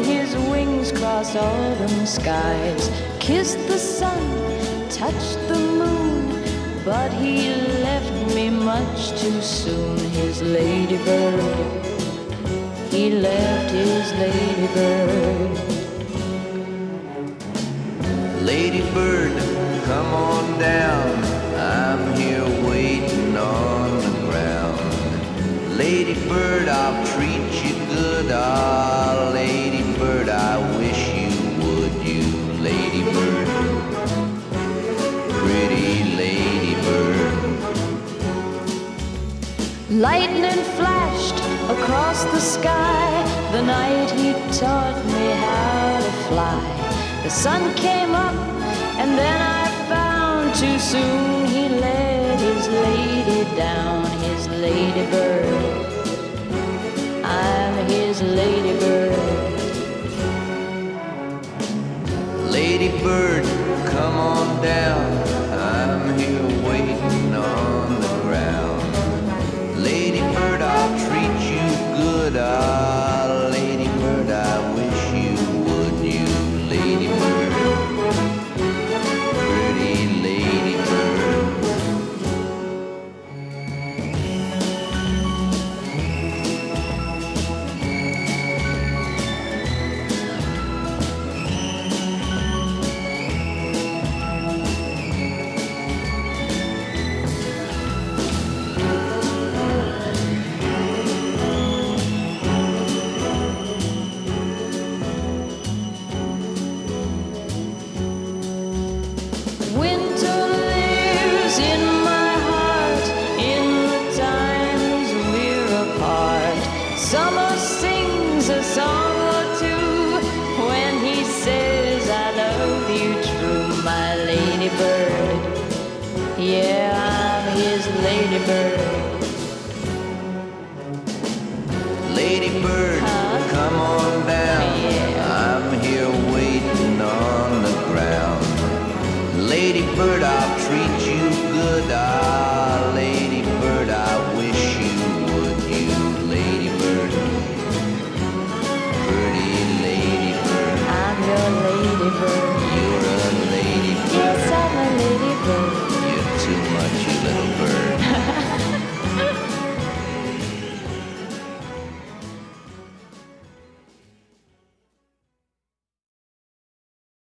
his wings cross autumn skies, kissed the sun, touched the moon, but he left me much too soon. His ladybird, he left his ladybird. Ladybird, come on down, I'm here waiting on the ground. Ladybird, I'll treat you good. Ah, ladybird, I wish you would. You ladybird, pretty ladybird. Lightning flashed across the sky the night he taught me how to fly. The sun came up and then I found too soon he let his lady down. His ladybird, I'm his ladybird. Ladybird, come on down, I'm here waiting on the ground. Ladybird, I'll treat you good. Ah, ladybird, I wish you would. You ladybird, pretty ladybird. Winter lives in my heart in the times we're apart. Summer sings a song or two when he says I love you true. My ladybird, yeah, I'm his ladybird. Ladybird,